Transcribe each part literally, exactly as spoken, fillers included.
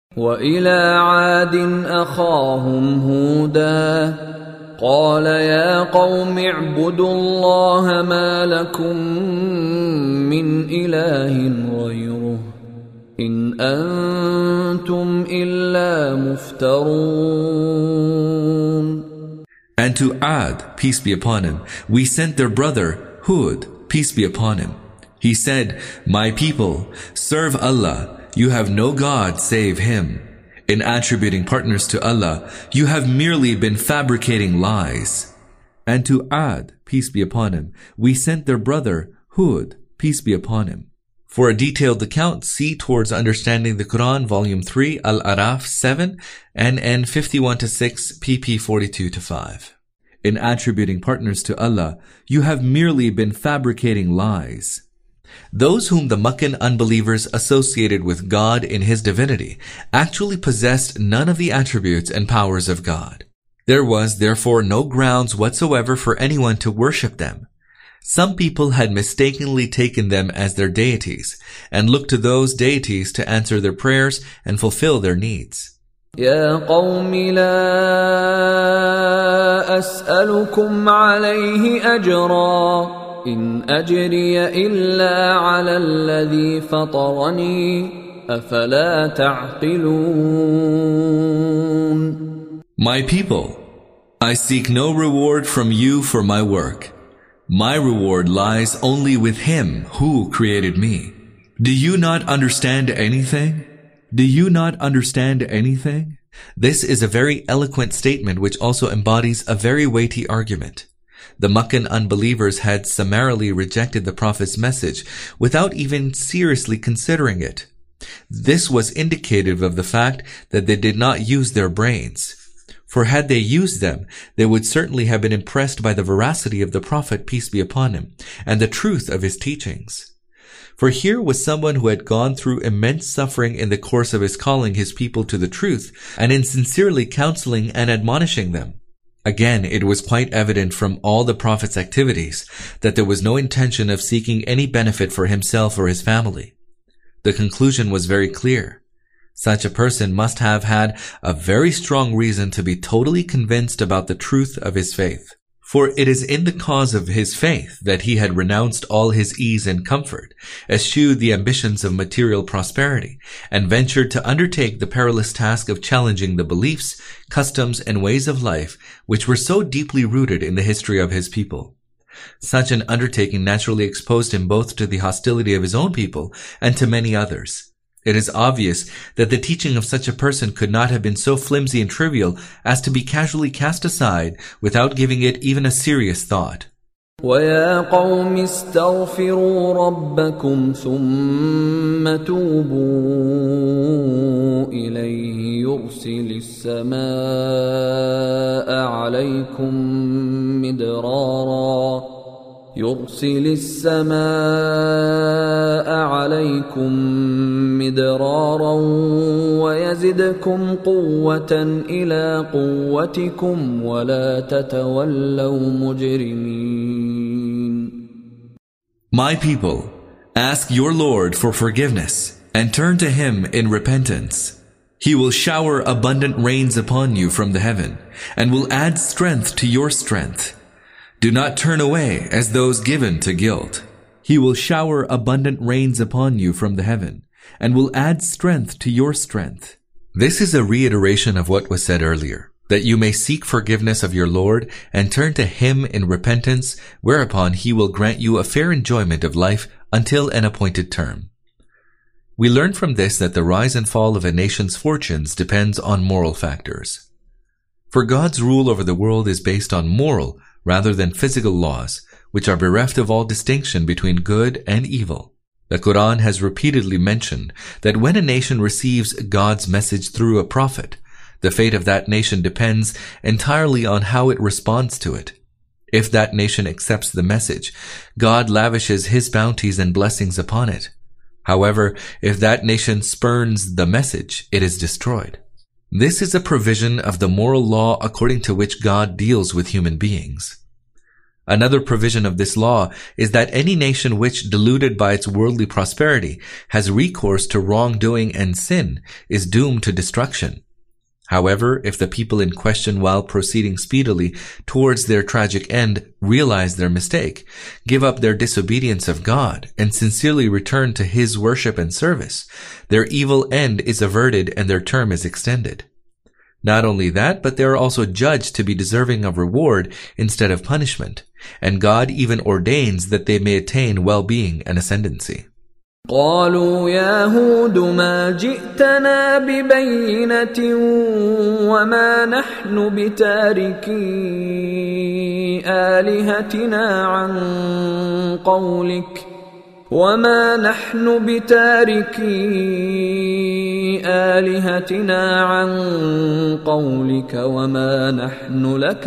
وإلى عاد أخاهم هودا قال يا قوم اعبدوا الله ما لكم من إله غيره إن أنتم إلا مفترون. And to Ad, peace be upon him, we sent their brother Hud, peace be upon him. He said, my people, serve Allah. You have no God save Him. In attributing partners to Allah, you have merely been fabricating lies. And to Ad, peace be upon him, we sent their brother Hud, peace be upon him. For a detailed account, see Towards Understanding the Quran, Volume three, Al-Araf seven, N N fifty-one to six, P P forty-two to five. In attributing partners to Allah, you have merely been fabricating lies. Those whom the Meccan unbelievers associated with God in His divinity actually possessed none of the attributes and powers of God. There was therefore no grounds whatsoever for anyone to worship them. Some people had mistakenly taken them as their deities and looked to those deities to answer their prayers and fulfill their needs. يا قوم لا أسألكم عليه أجرا إن أجري إلا على الذي فطرني أفلا تعقلون. My people, I seek no reward from you for my work. My reward lies only with Him who created me. Do you not understand anything? Do you not understand anything? This is a very eloquent statement which also embodies a very weighty argument. The Meccan unbelievers had summarily rejected the Prophet's message without even seriously considering it. This was indicative of the fact that they did not use their brains. For had they used them, they would certainly have been impressed by the veracity of the Prophet, peace be upon him, and the truth of his teachings. For here was someone who had gone through immense suffering in the course of his calling his people to the truth and in sincerely counseling and admonishing them. Again, it was quite evident from all the Prophet's activities that there was no intention of seeking any benefit for himself or his family. The conclusion was very clear. Such a person must have had a very strong reason to be totally convinced about the truth of his faith. For it is in the cause of his faith that he had renounced all his ease and comfort, eschewed the ambitions of material prosperity, and ventured to undertake the perilous task of challenging the beliefs, customs, and ways of life which were so deeply rooted in the history of his people. Such an undertaking naturally exposed him both to the hostility of his own people and to many others. It is obvious that the teaching of such a person could not have been so flimsy and trivial as to be casually cast aside without giving it even a serious thought. وَيَا قَوْمِ اسْتَغْفِرُوا رَبَّكُمْ ثُمَّ تُوبُوا إِلَيْهِ يُرْسِلِ السَّمَاءَ عَلَيْكُمْ مِدْرَارًا يُرْسِلِ السَّمَاءَ عَلَيْكُمْ مِدْرَارًا وَيَزِدْكُمْ قُوَّةً إِلَى قُوَّتِكُمْ وَلَا تَتَوَلَّوْا مُجْرِمِينَ. My people, ask your Lord for forgiveness and turn to Him in repentance. He will shower abundant rains upon you from the heaven and will add strength to your strength. Do not turn away as those given to guilt. He will shower abundant rains upon you from the heaven, and will add strength to your strength. This is a reiteration of what was said earlier, that you may seek forgiveness of your Lord and turn to Him in repentance, whereupon He will grant you a fair enjoyment of life until an appointed term. We learn from this that the rise and fall of a nation's fortunes depends on moral factors. For God's rule over the world is based on moral rather than physical laws, which are bereft of all distinction between good and evil. The Quran has repeatedly mentioned that when a nation receives God's message through a prophet, the fate of that nation depends entirely on how it responds to it. If that nation accepts the message, God lavishes His bounties and blessings upon it. However, if that nation spurns the message, it is destroyed. This is a provision of the moral law according to which God deals with human beings. Another provision of this law is that any nation which, deluded by its worldly prosperity, has recourse to wrongdoing and sin, is doomed to destruction. However, if the people in question, while proceeding speedily towards their tragic end, realize their mistake, give up their disobedience of God, and sincerely return to His worship and service, their evil end is averted and their term is extended. Not only that, but they are also judged to be deserving of reward instead of punishment, and God even ordains that they may attain well-being and ascendancy. قالوا يا هود ما جئتنا ببينة وما نحن بتاركي آلهتنا عن قولك وما نحن بتاركي آلهتنا عن قولك وما نحن لك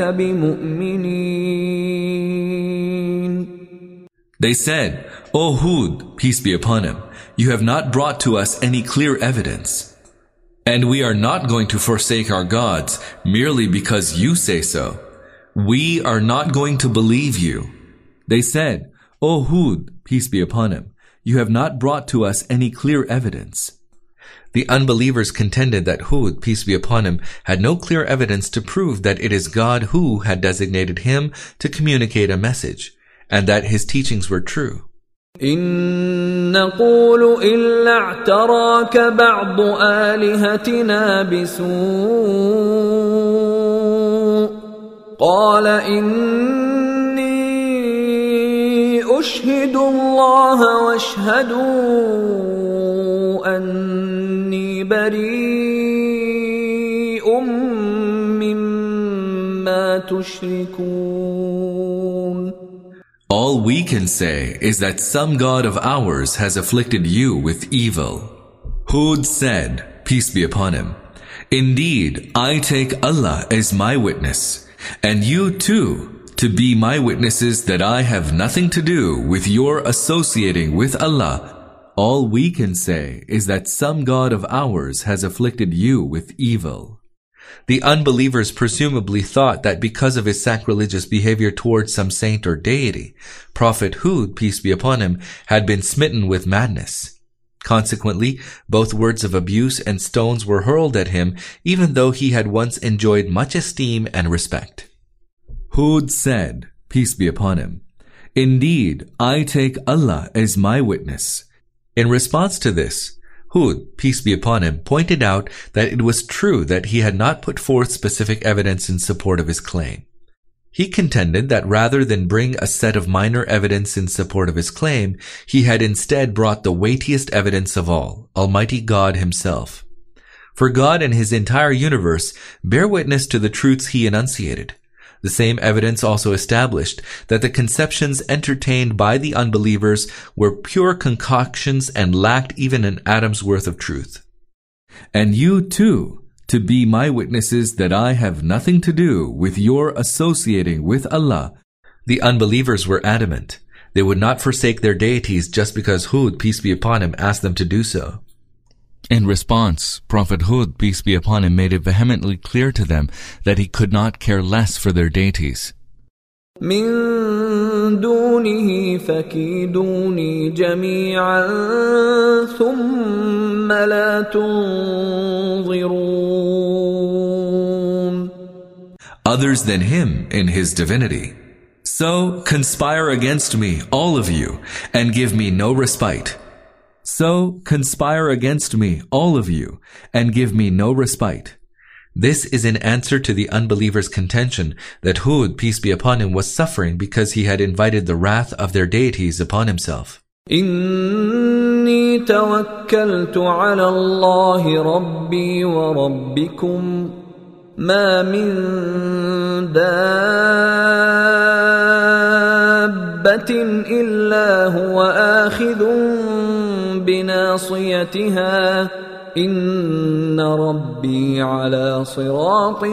بمؤمنين. They said, O Hud, peace be upon him, you have not brought to us any clear evidence, and we are not going to forsake our gods merely because you say so. We are not going to believe you. They said, O Hud, peace be upon him, you have not brought to us any clear evidence. The unbelievers contended that Hud, peace be upon him, had no clear evidence to prove that it is God who had designated him to communicate a message, and that his teachings were true. إن نقول إلا اعتراك بعض آلهتنا بسوء قال إني أشهد الله واشهدوا أني بريء مما تشركون. All we can say is that some god of ours has afflicted you with evil. Hud said, peace be upon him, indeed, I take Allah as my witness, and you too, to be my witnesses that I have nothing to do with your associating with Allah. All we can say is that some god of ours has afflicted you with evil. The unbelievers presumably thought that because of his sacrilegious behavior towards some saint or deity, Prophet Hud, peace be upon him, had been smitten with madness. Consequently, both words of abuse and stones were hurled at him, even though he had once enjoyed much esteem and respect. Hud said, peace be upon him, indeed, I take Allah as my witness. In response to this, Hud, peace be upon him, pointed out that it was true that he had not put forth specific evidence in support of his claim. He contended that rather than bring a set of minor evidence in support of his claim, he had instead brought the weightiest evidence of all, Almighty God Himself. For God and His entire universe bear witness to the truths He enunciated. The same evidence also established that the conceptions entertained by the unbelievers were pure concoctions and lacked even an atom's worth of truth. And you too, to be my witnesses that I have nothing to do with your associating with Allah. The unbelievers were adamant. They would not forsake their deities just because Hud, peace be upon him, asked them to do so. In response, Prophet Hud, peace be upon him, made it vehemently clear to them that he could not care less for their deities. من دونه فكيدوني جميعا ثم لا تنظرون. Others than him in his divinity. So conspire against me, all of you, and give me no respite. So conspire against me, all of you, and give me no respite. This is in answer to the unbelievers' contention that Hud, peace be upon him, was suffering because he had invited the wrath of their deities upon himself. إني توكلت على الله ربي وربكم ما من دابة إلا هو آخذ بناصيتها إن ربي على صراط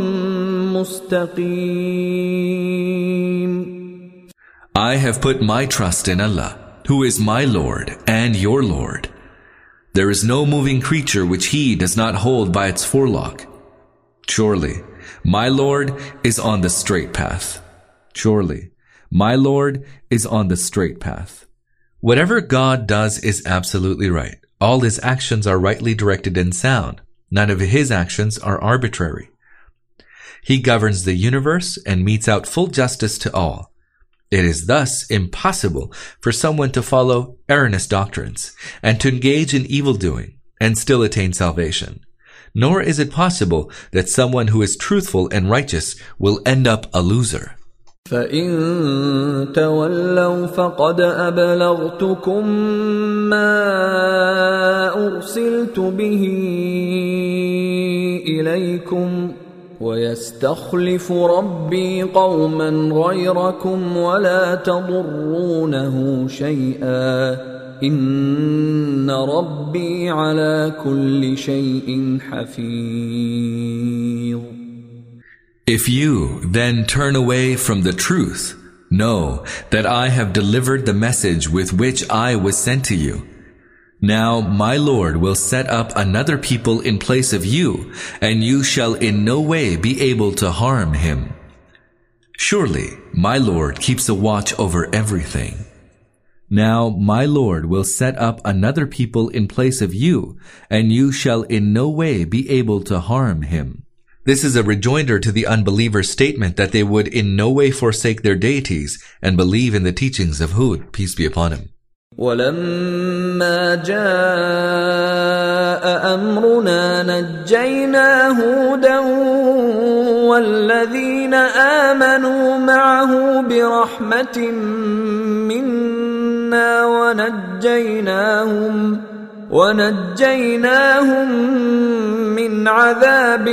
مستقيم. I have put my trust in Allah, who is my Lord and your Lord. There is no moving creature which He does not hold by its forelock. Surely, my Lord is on the straight path. Surely, My Lord is on the straight path. Whatever God does is absolutely right. All his actions are rightly directed and sound. None of his actions are arbitrary. He governs the universe and metes out full justice to all. It is thus impossible for someone to follow erroneous doctrines and to engage in evil doing and still attain salvation. Nor is it possible that someone who is truthful and righteous will end up a loser. فَإِن تَوَلَّوْا فَقَدْ أَبْلَغْتُكُم مَّا أُرْسِلْتُ بِهِ إِلَيْكُمْ وَيَسْتَخْلِفُ رَبِّي قَوْمًا غَيْرَكُمْ وَلَا تَضُرُّونَهُ شَيْئًا إِنَّ رَبِّي عَلَى كُلِّ شَيْءٍ حَفِيظٌ. If you then turn away from the truth, know that I have delivered the message with which I was sent to you. Now my Lord will set up another people in place of you, and you shall in no way be able to harm him. Surely my Lord keeps a watch over everything. Now my Lord will set up another people in place of you, and you shall in no way be able to harm him. This is a rejoinder to the unbelievers' statement that they would in no way forsake their deities and believe in the teachings of Hud, peace be upon him. وَلَمَّا جَاءَ أَمْرُنَا نَجَّيْنَا هُودًا وَالَّذِينَ آمَنُوا مَعَهُ بِرَحْمَةٍ مِنَّا وَنَجَّيْنَاهُمْ وَنَجَّيْنَاهُمْ مِنْ عَذَابٍ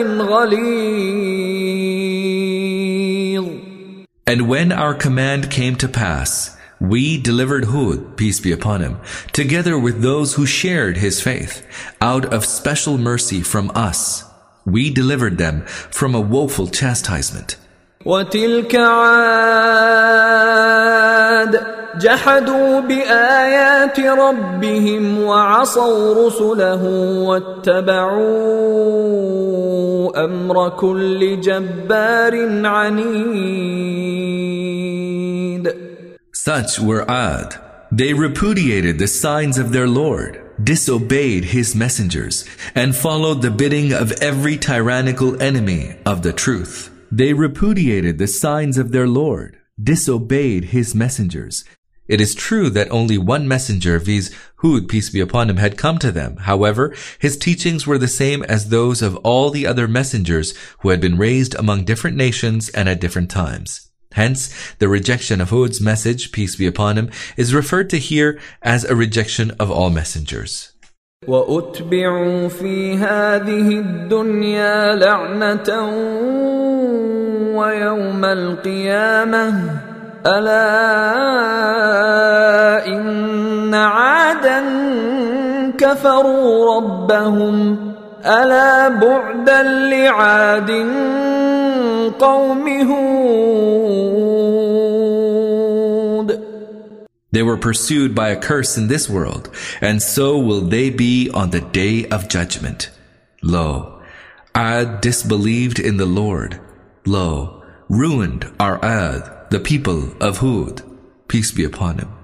غَلِيظٍ. And when our command came to pass, we delivered Hud, peace be upon him, together with those who shared his faith, out of special mercy from us. We delivered them from a woeful chastisement. وَتِلْكَ عَادٌ جحدوا بآيات ربهم وعصوا رسله واتبعوا أمر كل جبار عنيد. Such were Ad. They repudiated the signs of their Lord, disobeyed his messengers, and followed the bidding of every tyrannical enemy of the truth. They repudiated the signs of their Lord, disobeyed his messengers. It is true that only one messenger, viz. Hud, peace be upon him, had come to them. However, his teachings were the same as those of all the other messengers who had been raised among different nations and at different times. Hence, the rejection of Hud's message, peace be upon him, is referred to here as a rejection of all messengers. وَأُتْبِعُوا فِي هَذِهِ الدُّنْيَا لَعْنَةً وَيَوْمَ الْقِيَامَةِ أَلَا إِنَّ عَادًا كَفَرُوا رَبَّهُمْ أَلَا بُعْدًا لِعَادٍ قَوْمِ هُودٍ. They were pursued by a curse in this world, and so will they be on the day of judgment. Lo, Ad disbelieved in the Lord. Lo, ruined are Ad, the people of Hud, peace be upon him.